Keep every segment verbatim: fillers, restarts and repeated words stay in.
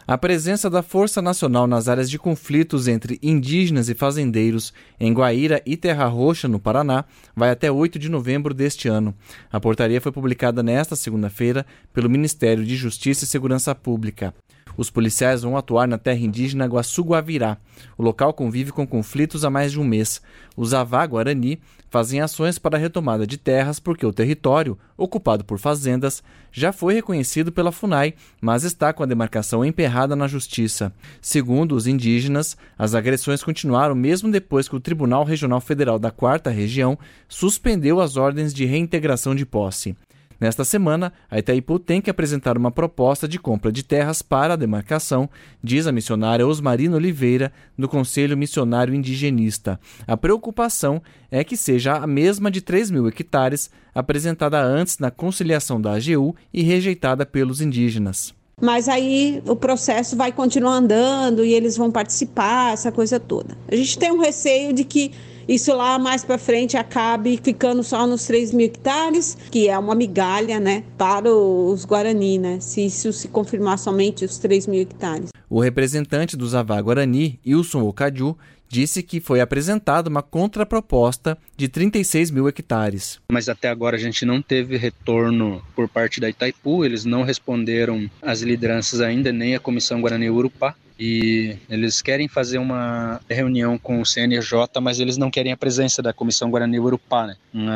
A presença da Força Nacional nas áreas de conflitos entre indígenas e fazendeiros em Guaíra e Terra Roxa, no Paraná, vai até oito de novembro deste ano. A portaria foi publicada nesta segunda-feira pelo Ministério de Justiça e Segurança Pública. Os policiais vão atuar na terra indígena Guaçu-Guavirá. O local convive com conflitos há mais de um mês. Os Avá-Guarani fazem ações para a retomada de terras porque o território, ocupado por fazendas, já foi reconhecido pela FUNAI, mas está com a demarcação emperrada na Justiça. Segundo os indígenas, as agressões continuaram mesmo depois que o Tribunal Regional Federal da Quarta Região suspendeu as ordens de reintegração de posse. Nesta semana, a Itaipu tem que apresentar uma proposta de compra de terras para a demarcação, diz a missionária Osmarina Oliveira, do Conselho Missionário Indigenista. A preocupação é que seja a mesma de três mil hectares, apresentada antes na conciliação da A G U e rejeitada pelos indígenas. Mas aí o processo vai continuar andando e eles vão participar, essa coisa toda. A gente tem um receio de que isso lá mais para frente acabe ficando só nos três mil hectares, que é uma migalha, né, para os Guarani, né, se isso se confirmar somente os três mil hectares. O representante dos Avá-Guarani, Wilson Ocadiu, disse que foi apresentada uma contraproposta de trinta e seis mil hectares. Mas até agora a gente não teve retorno por parte da Itaipu, eles não responderam às lideranças ainda, nem a Comissão Guarani-Urupá. E eles querem fazer uma reunião com o C N J, mas eles não querem a presença da Comissão Guarani-Urupá, né?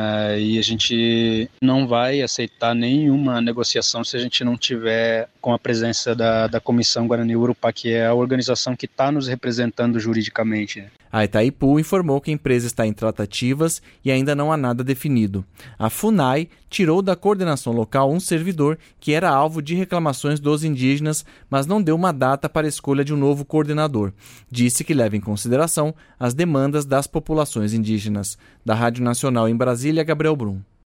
E a gente não vai aceitar nenhuma negociação se a gente não tiver com a presença da, da Comissão Guarani-Urupá, que é a organização que está nos representando juridicamente, né? A Itaipu informou que a empresa está em tratativas e ainda não há nada definido. A FUNAI tirou da coordenação local um servidor que era alvo de reclamações dos indígenas, mas não deu uma data para a escolha de um novo coordenador. Disse que leva em consideração as demandas das populações indígenas. Da Rádio Nacional em Brasília, Gabriel Brum.